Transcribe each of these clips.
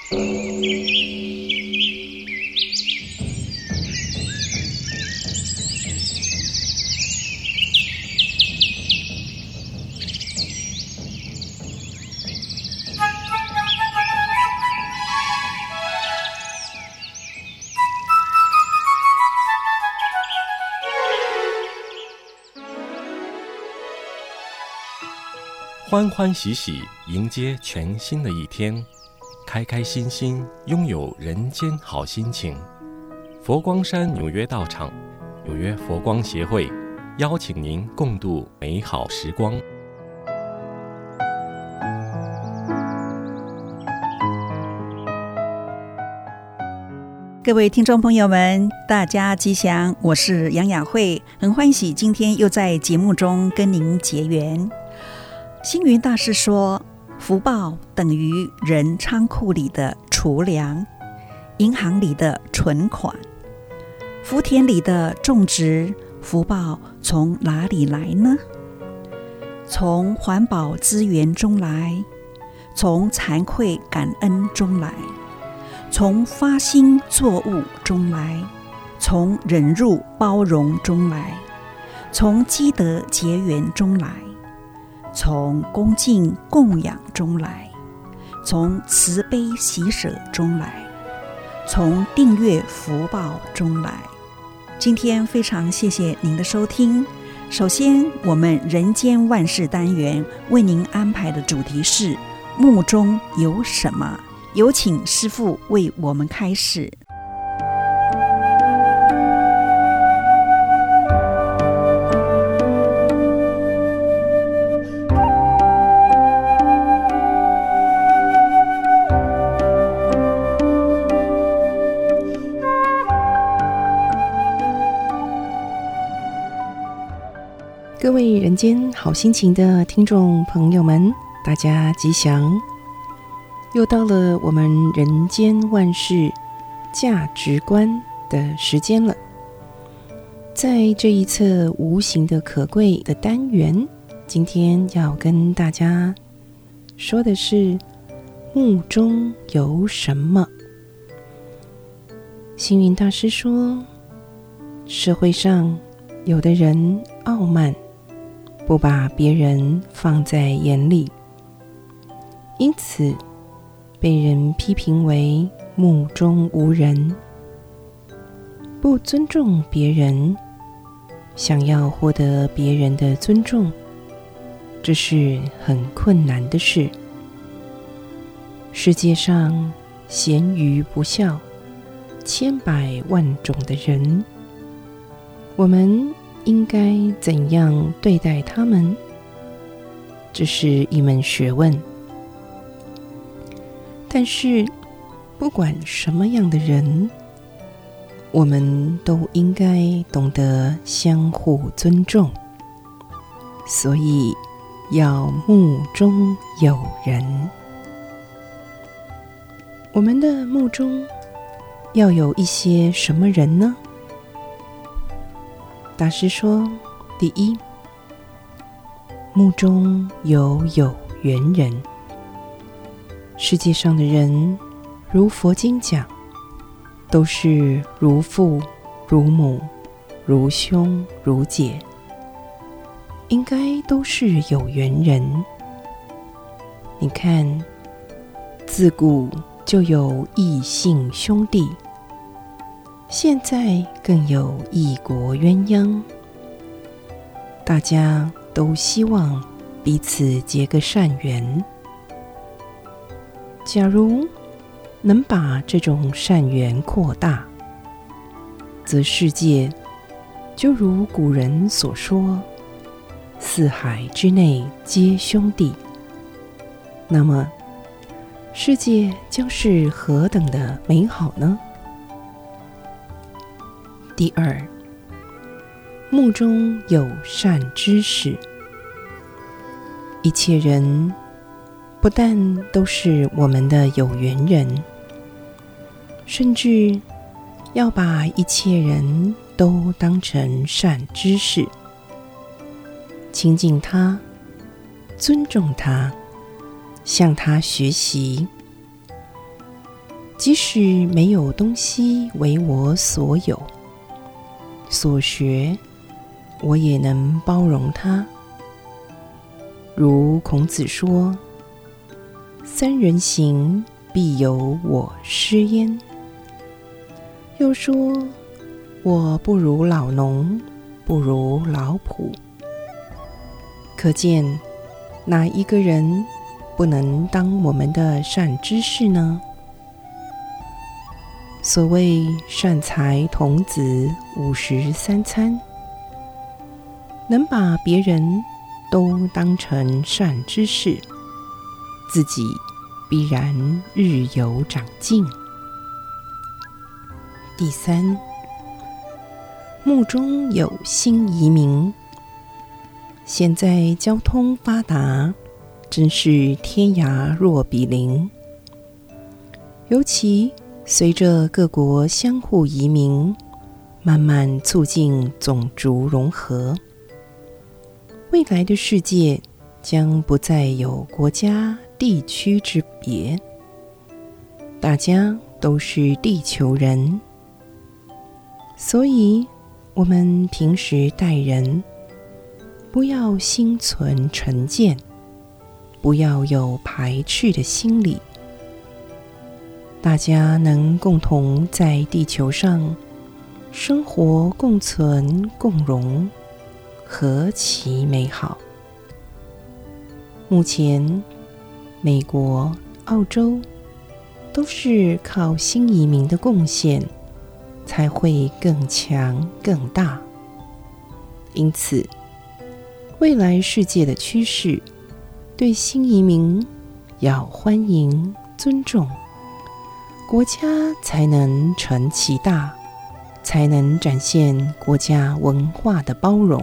欢欢喜喜迎接全新的一天，开开心心拥有人间好心情。佛光山纽约道场纽约佛光协会邀请您共度美好时光。 各位听众朋友们，大家吉祥，我是杨雅慧，很欢喜今天又在节目中跟您结缘。星云大师说，福报等于人仓库里的储粮，银行里的存款，福田里的种植，福报从哪里来呢？从环保资源中来，从惭愧感恩中来，从发心作物中来，从忍辱包容中来，从积德结缘中来，从恭敬供养中来，从慈悲喜舍中来，从订阅福报中来。今天非常谢谢您的收听。首先，我们人间万事单元为您安排的主题是墓中有什么？有请师父为我们开始。 各位人间好心情的听众朋友们，大家吉祥！又到了我们人间万事价值观的时间了。在这一册无形的可贵的单元，今天要跟大家说的是墓中有什么。星云大师说，社会上有的人傲慢，不把别人放在眼里，因此被人批评为目中无人。不尊重别人，想要获得别人的尊重，这是很困难的事。世界上咸鱼不笑，千百万种的人，我们应该怎样对待他们？这是一门学问。但是，不管什么样的人，我们都应该懂得相互尊重。所以，要墓中有人。我们的墓中要有一些什么人呢？大师说，第一，墓中有缘人。世界上的人，如佛经讲，都是如父、如母、如兄、如姐，应该都是有缘人。你看，自古就有异姓兄弟，现在更有异国鸳鸯，大家都希望彼此结个善缘。假如能把这种善缘扩大，则世界就如古人所说，四海之内皆兄弟，那么世界将是何等的美好呢？第二，墓中有善知识。一切人不但都是我们的有缘人，甚至要把一切人都当成善知识，亲近他，尊重他，向他学习。 即使没有东西为我所有所学，我也能包容它。如孔子说：“三人行，必有我师焉。”又说：“我不如老农，不如老仆。”可见，哪一个人不能当我们的善知识呢？所谓善财童子五十三参，能把别人都当成善知识，自己必然日有长进。第三，目中有新移民。现在交通发达，真是天涯若比邻。尤其随着各国相互移民，慢慢促进种族融合，未来的世界将不再有国家、地区之别，大家都是地球人。所以，我们平时待人，不要心存成见，不要有排斥的心理。大家能共同在地球上生活共存共荣，何其美好！目前，美国、澳洲都是靠新移民的贡献，才会更强更大。因此，未来世界的趋势，对新移民要欢迎尊重，国家才能成其大，才能展现国家文化的包容。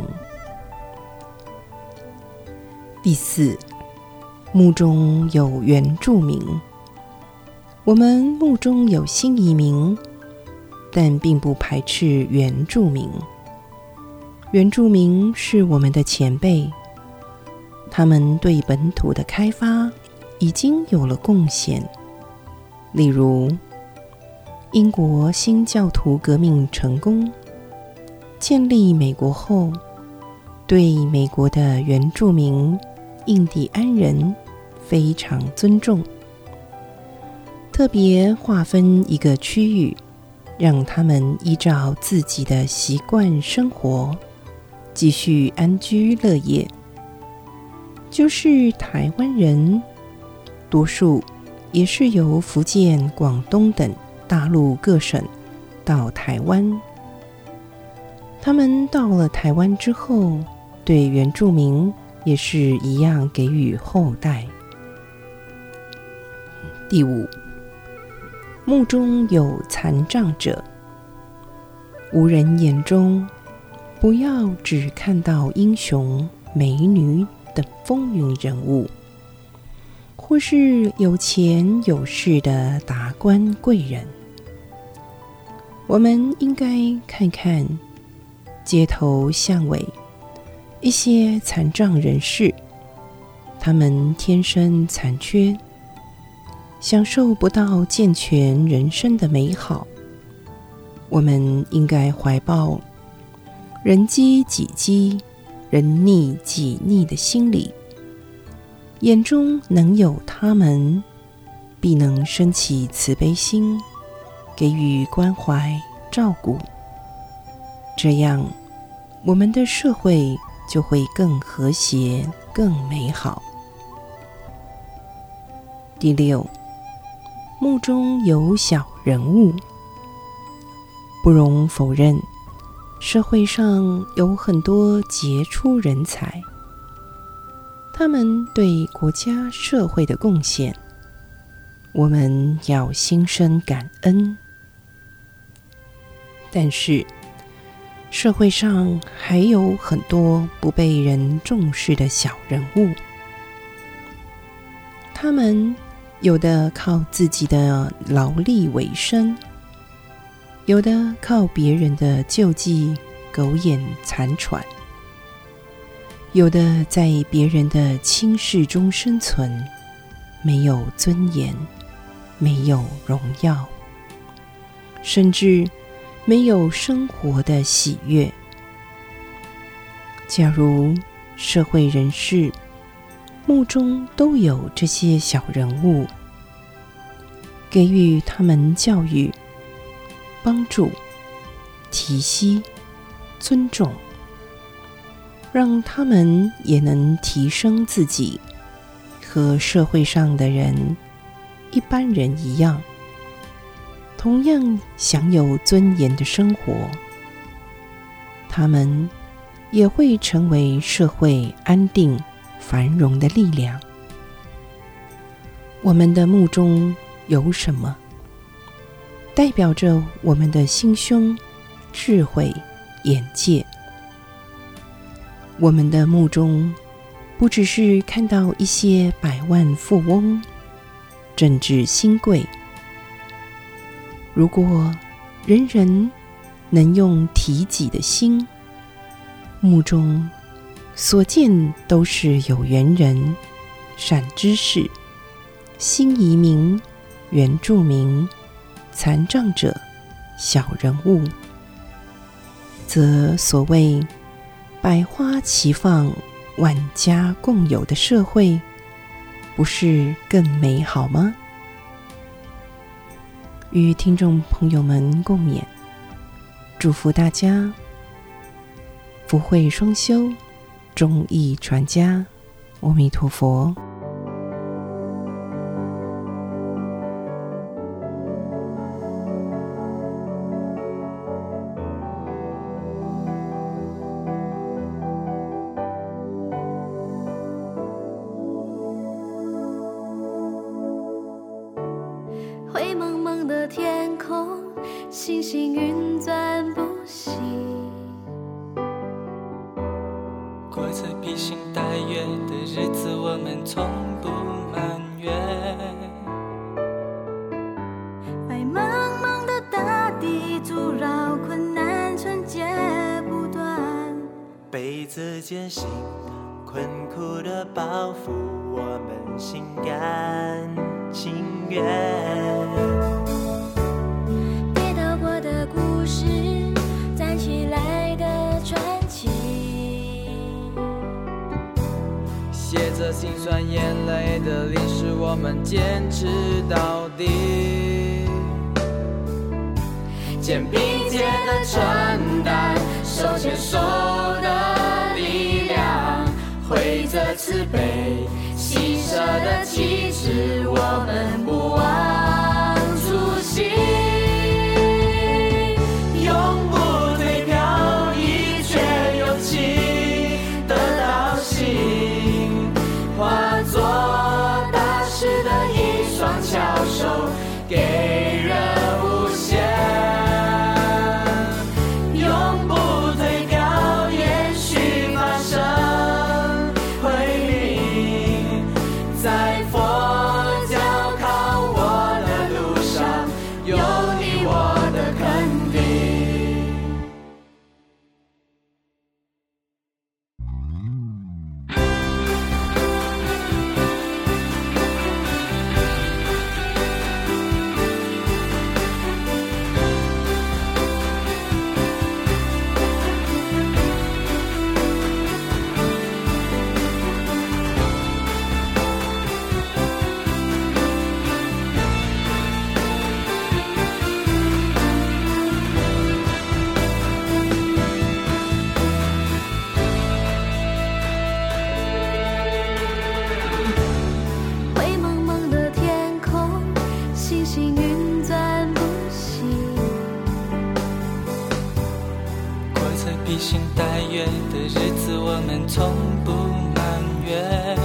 第四，目中有原住民。我们目中有新移民，但并不排斥原住民。原住民是我们的前辈，他们对本土的开发已经有了贡献。例如，英国新教徒革命成功，建立美国后，对美国的原住民印第安人非常尊重，特别划分一个区域，让他们依照自己的习惯生活，继续安居乐业。就是台湾人，多数也是由福建、广东等大陆各省到台湾。他们到了台湾之后，对原住民也是一样给予厚待。第五，目中有残障者。无人眼中，不要只看到英雄、美女等风云人物，或是有钱有势的达官贵人。我们应该看看街头巷尾一些残障人士，他们天生残缺，享受不到健全人生的美好。我们应该怀抱人饥己饥，人溺己溺的心理，眼中能有他们，必能升起慈悲心，给予关怀照顾。这样，我们的社会就会更和谐、更美好。第六，目中有小人物。不容否认，社会上有很多杰出人才，他们对国家社会的贡献，我们要心生感恩。但是，社会上还有很多不被人重视的小人物，他们有的靠自己的劳力为生，有的靠别人的救济苟延残喘，有的在别人的轻视中生存，没有尊严。 没有荣耀，甚至没有生活的喜悦。假如社会人士目中都有这些小人物，给予他们教育、帮助、提携、尊重，让他们也能提升自己，和社会上的人、一般人一样，同样享有尊严的生活，他们也会成为社会安定繁荣的力量。我们的目中有什么，代表着我们的心胸、智慧、眼界。我们的目中不只是看到一些百万富翁、政治新贵，如果人人能用提己的心，目中所见都是有缘人、善知识、新移民、原住民、残障者、小人物，则所谓百花齐放、万家共有的社会，不是更美好吗？与听众朋友们共勉，祝福大家福慧双修，忠义传家。阿弥陀佛。 灰蒙蒙的天空，星星运转不息。 过着披星戴月的日子，我们从不埋怨。 白茫茫的大地阻扰困难，纯洁不断。 被子艰辛困苦的包袱，我们心甘情愿。 跌倒过的故事，站起来的传奇。 写着辛酸眼泪的历史，我们坚持到底。肩并肩的承担，手牵手的力量，挥着慈悲，牺牲的旗帜，我们不忘初心，永不退飘逸，却勇气得到心，化作大师的一双巧手，给人无限，永不退飘，延续发生辉明，在佛教靠我的路上，有你我的肯定。 灰蒙蒙的天空，星星运转不息。 过着披星戴月的日子，我们从不埋怨。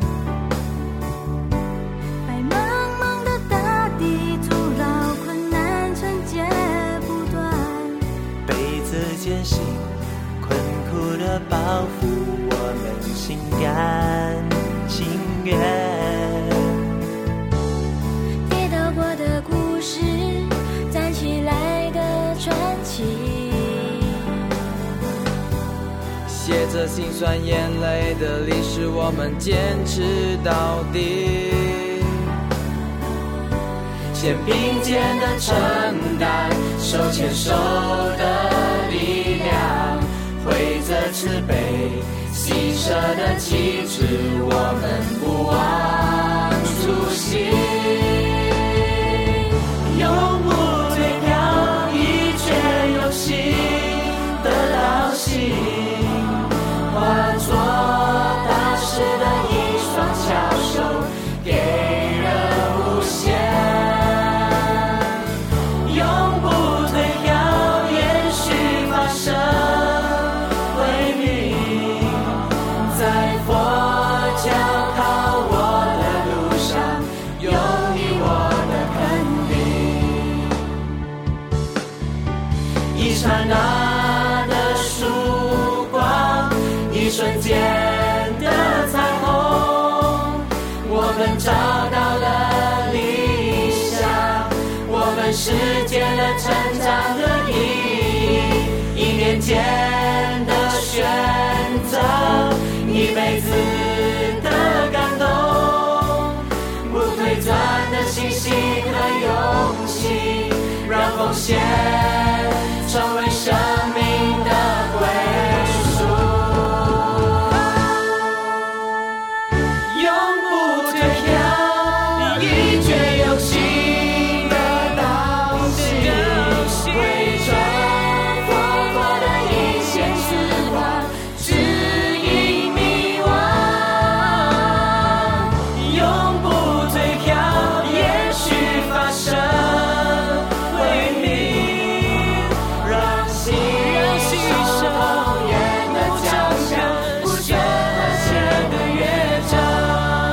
白茫茫的大地阻扰困难，纯洁不断。 被子艰辛困苦的包袱，我们心甘情愿。 跌倒过的故事，站起来的传奇。 写着辛酸眼泪的历史，我们坚持到底。 肩并肩的承担，手牵手的力量，挥着慈悲牺牲的旗帜，我们不忘初心，永不退票，一决有心的道行，化作大师的一双巧手，给人无限，永不退票，延续发生为名，在佛教靠我的路上，有你我的肯定，一刹那的曙光，一瞬间的彩虹，我们找到了理想，我们实践了成长的意义，一念间的选择，一辈子的感动，不退转的信心和勇气，让奉献成为生命的归属，永不退票，一决有心的道行，汇成佛陀的一线之光，指引迷惘，永不退票，延续发生为名，让心守永远的家乡，不倦地写的乐章。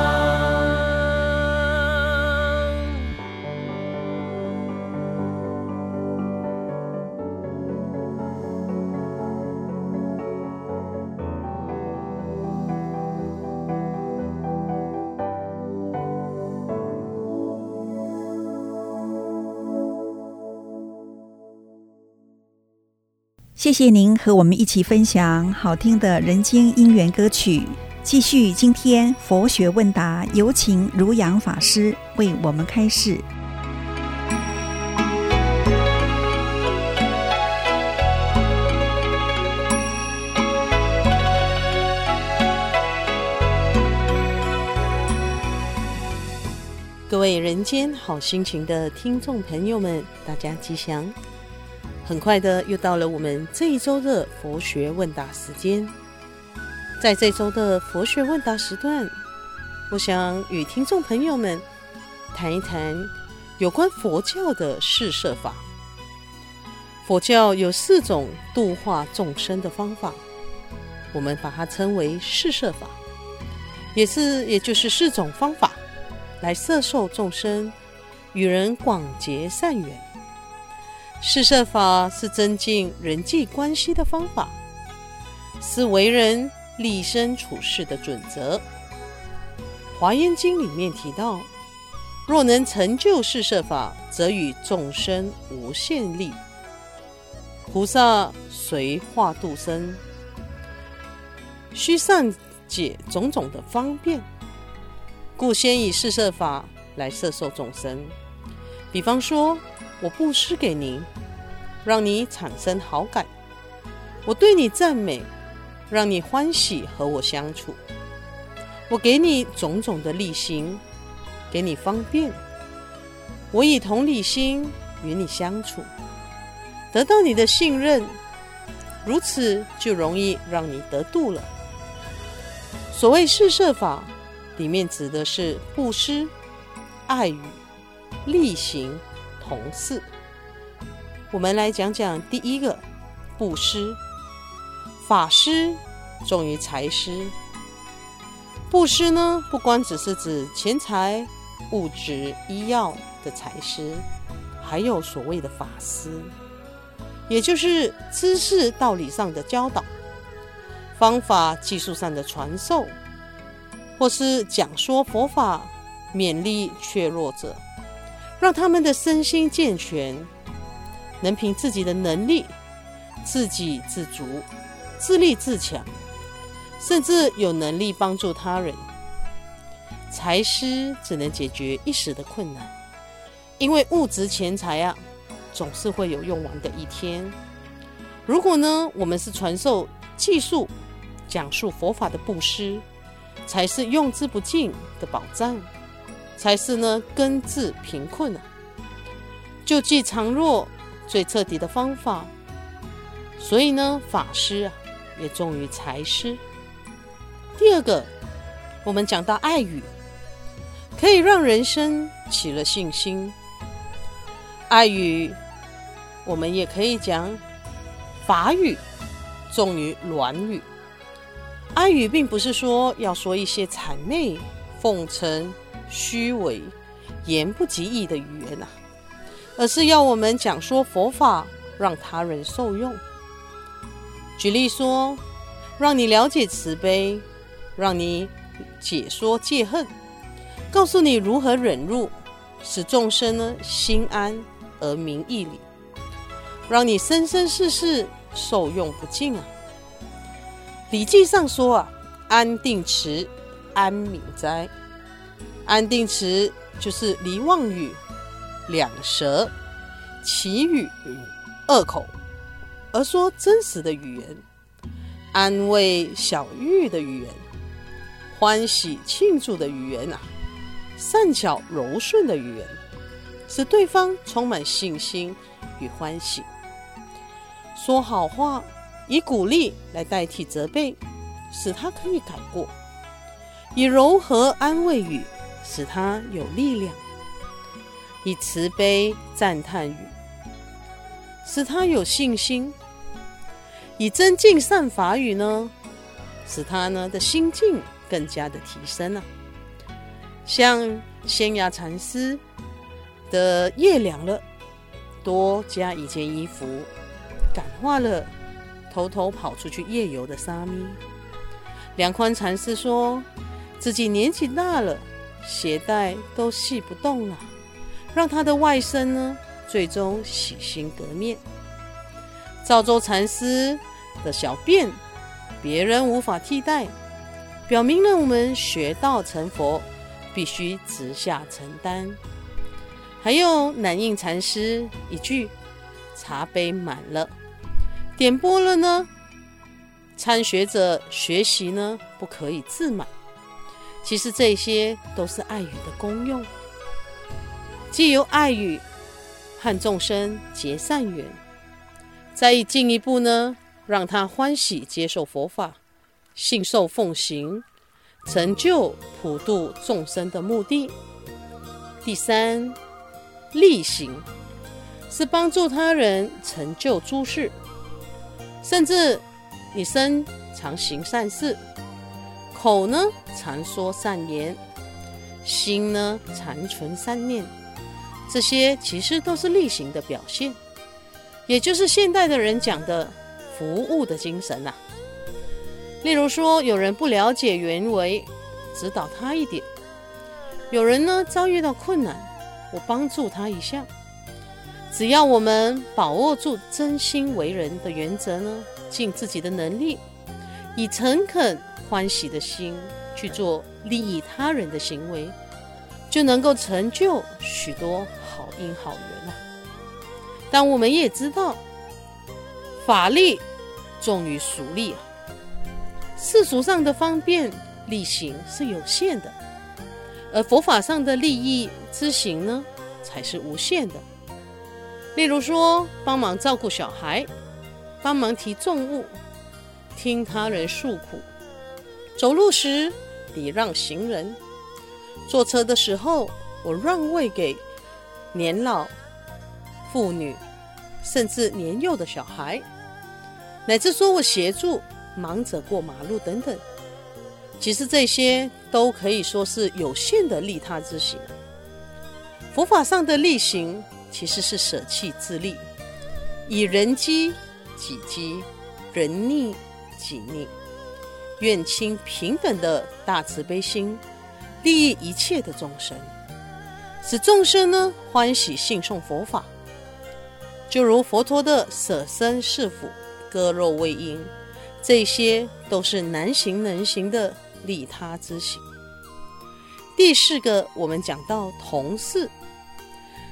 谢谢您和我们一起分享好听的人间姻缘歌曲。继续今天佛学问答，有请如阳法师为我们开示。 各位人间好心情的听众朋友们，大家吉祥。很快的又到了我们这一周的佛学问答时间。在这周的佛学问答时段，我想与听众朋友们谈一谈有关佛教的释摄法。佛教有4种度化众生的方法，我们把它称为释摄法，也就是4种方法来摄受众生，与人广结善缘。释摄法是增进人际关系的方法，是为人立身处世的准则。华严经里面提到，若能成就释摄法，则与众生无限利。菩萨随化度生，须善解种种的方便，故先以释摄法来摄受众生。比方说，我布施给您，让你产生好感；我对你赞美，让你欢喜和我相处；我给你种种的利行，给你方便；我以同理心与你相处，得到你的信任，如此就容易让你得度了。所谓释摄法，里面指的是布施、爱语、利行、同事。我们来讲讲第一个，布施。法施重于财施。布施呢，不光只是指钱财、物质、医药的财施，还有所谓的法施，也就是知识道理上的教导，方法技术上的传授，或是讲说佛法，勉励怯弱者，让他们的身心健全，能凭自己的能力自给自足，自立自强，甚至有能力帮助他人。财施只能解决一时的困难， 因为物质钱财啊，总是会有用完的一天。如果呢，我们是传授技术、讲述佛法的布施，才是用之不尽的宝藏，才是呢根治贫困啊，救济常弱最彻底的方法。所以呢，法师啊也重于财师。第二个，我们讲到爱语，可以让人生起了信心。爱语，我们也可以讲法语重于软语。爱语并不是说要说一些谄媚、奉承、虚伪、言不及义的语言啊，而是要我们讲说佛法，让他人受用。举例说，让你了解慈悲，让你解说戒恨，告诉你如何忍辱，使众生呢心安而民义理，让你生生世世受用不尽啊。礼记上说啊，安定持，安民哉。安定持就是离妄语、两舌、绮语、恶口，而说真实的语言，安慰小玉的语言，欢喜庆祝的语言啊，善巧柔顺的语言，使对方充满信心与欢喜。说好话，以鼓励来代替责备，使他可以改过；以柔和安慰语，使他有力量；以慈悲赞叹语，使他有信心；以增进善法语呢，使他呢的心境更加的提升啊。像仙崖禅师的夜凉了，多加一件衣服，感化了偷偷跑出去夜游的沙弥。梁宽禅师说自己年纪大了，鞋带都系不动了，让他的外甥呢最终洗心革面。赵州禅师的小便别人无法替代，表明了我们学道成佛必须直下承担。还有南印禅师一句茶杯满了，点拨了呢，参学者学习呢不可以自满。其实这些都是爱语的功用，既由爱语和众生结善缘，再进一步呢，让他欢喜接受佛法，信受奉行，成就普度众生的目的。第三，力行是帮助他人成就诸事，甚至你身常行善事，口呢常说善言，心呢常存善念，这些其实都是力行的表现，也就是现代的人讲的服务的精神啊。例如说，有人不了解原委，指导他一点；有人呢遭遇到困难，我帮助他一下。只要我们把握住真心为人的原则呢，尽自己的能力，以诚恳欢喜的心去做利益他人的行为，就能够成就许多好因好缘啊。但我们也知道，法力重于俗力啊，世俗上的方便力行是有限的，而佛法上的利益之行呢，才是无限的。例如说，帮忙照顾小孩，帮忙提重物，听他人诉苦，走路时礼让行人，坐车的时候我让位给年老妇女，甚至年幼的小孩，乃至说我协助盲者过马路等等。其实这些都可以说是有限的利他之行。佛法上的力行其实是舍弃自利，以人机己机，人逆己逆，愿亲平等的大慈悲心，利益一切的众生，使众生呢欢喜信诵佛法。就如佛陀的舍身饲虎，割肉喂鹰，这些都是难行能行的利他之行。第四个，我们讲到同事，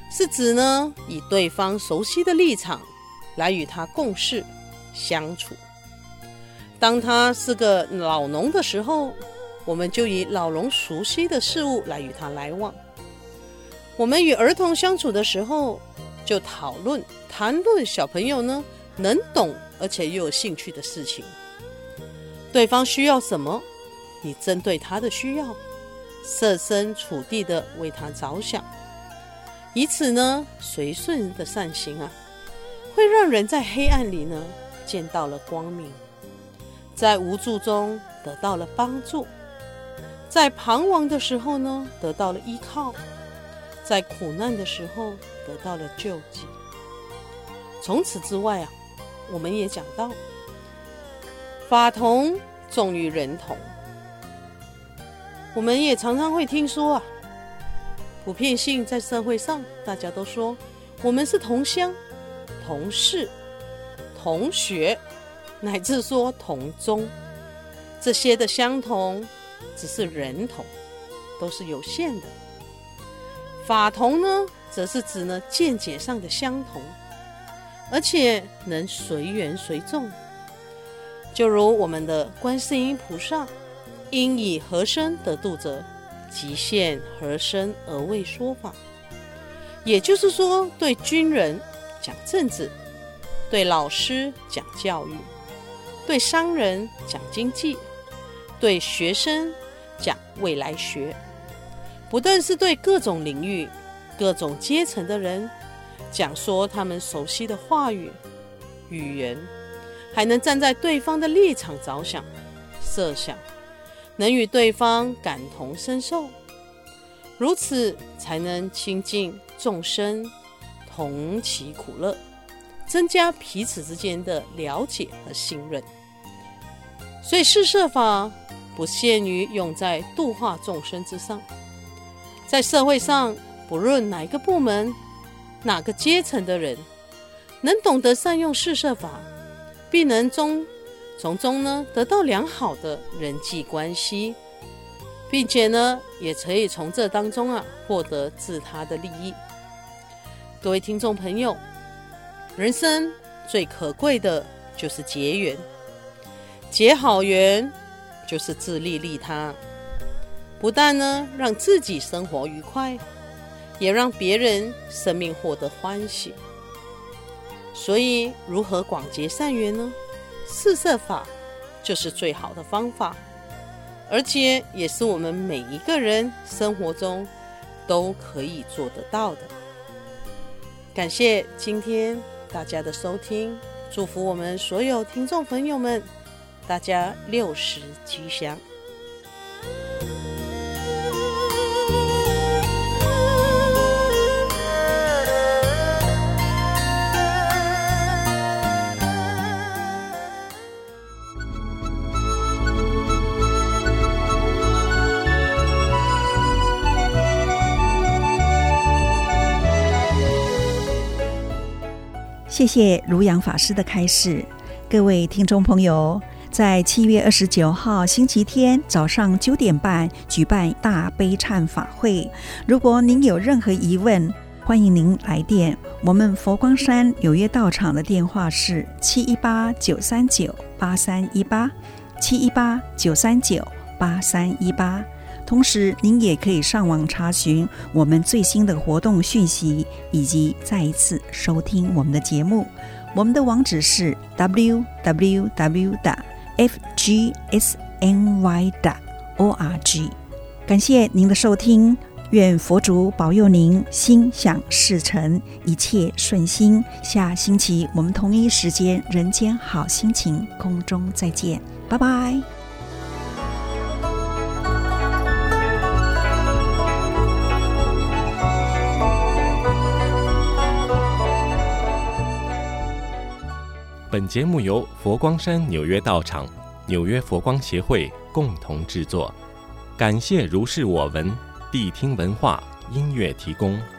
是指呢以对方熟悉的立场来与他共事相处。当他是个老农的时候，我们就以老农熟悉的事物来与他来往。我们与儿童相处的时候，就谈论小朋友呢能懂而且又有兴趣的事情。对方需要什么，你针对他的需要，设身处地的为他着想，以此呢随顺的善行啊，会让人在黑暗里呢见到了光明，在无助中得到了帮助，在彷徨的时候呢得到了依靠，在苦难的时候得到了救济。从此之外啊，我们也讲到法同重于人同。我们也常常会听说啊，普遍性在社会上大家都说我们是同乡、同事、同学，乃至说同宗，这些的相同只是人同，都是有限的。法同呢，则是指呢见解上的相同，而且能随缘随众。就如我们的观世音菩萨，因以何身得度者，即现何身而为说法。也就是说，对军人讲政治，对老师讲教育，对商人讲经济，对学生讲未来学，不但是对各种领域、各种阶层的人讲说他们熟悉的话语、语言，还能站在对方的立场着想、设想，能与对方感同身受，如此才能亲近众生，同其苦乐，增加彼此之间的了解和信任。所以施舍法不限于用在度化众生之上，在社会上不论哪个部门、哪个阶层的人，能懂得善用施舍法，必能从中呢得到良好的人际关系，并且呢也可以从这当中啊获得自他的利益。各位听众朋友，人生最可贵的就是结缘，结好缘就是自利利他，不但呢让自己生活愉快，也让别人生命获得欢喜。所以如何广结善缘呢？施舍法就是最好的方法，而且也是我们每一个人生活中都可以做得到的。感谢今天大家的收听，祝福我们所有听众朋友们，大家60吉祥。 谢谢如阳法师的开示。各位听众朋友，在7月29号星期天早上9点半举办大悲忏法会，如果您有任何疑问，欢迎您来电。我们佛光山纽约道场的电话是718-939-8318 718-939-8318。同时您也可以上网查询我们最新的活动讯息，以及再一次收听我们的节目。我们的网址是 www.fgsny.org。 感谢您的收听，愿佛祖保佑您心想事成，一切顺心。下星期我们同一时间人间好心情空中再见，拜拜。 本节目由佛光山纽约道场、纽约佛光协会共同制作，感谢如是我闻谛听文化音乐提供。